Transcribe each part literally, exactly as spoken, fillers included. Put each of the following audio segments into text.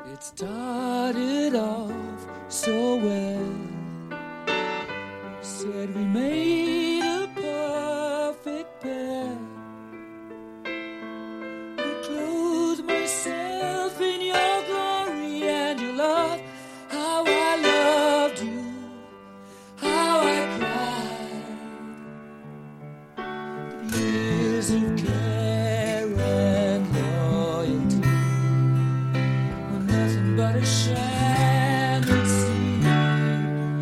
It started off so well. Said we made a perfect pair. I clothed myself in your glory and your love. How I loved you, how I cried. Years of care and loyalty were nothing but a sham, it seems.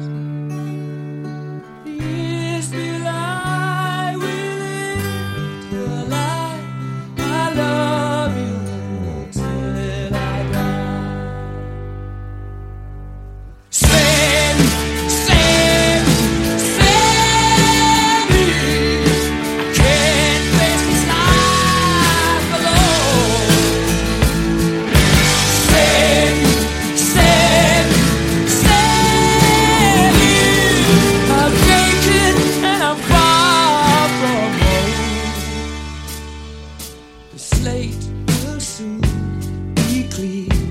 Years will I will till I, I love you till I die. Send, send, send me. I can't face this life alone. Send, send, send you. I'm naked and I'm far from home. The slate will soon be clear.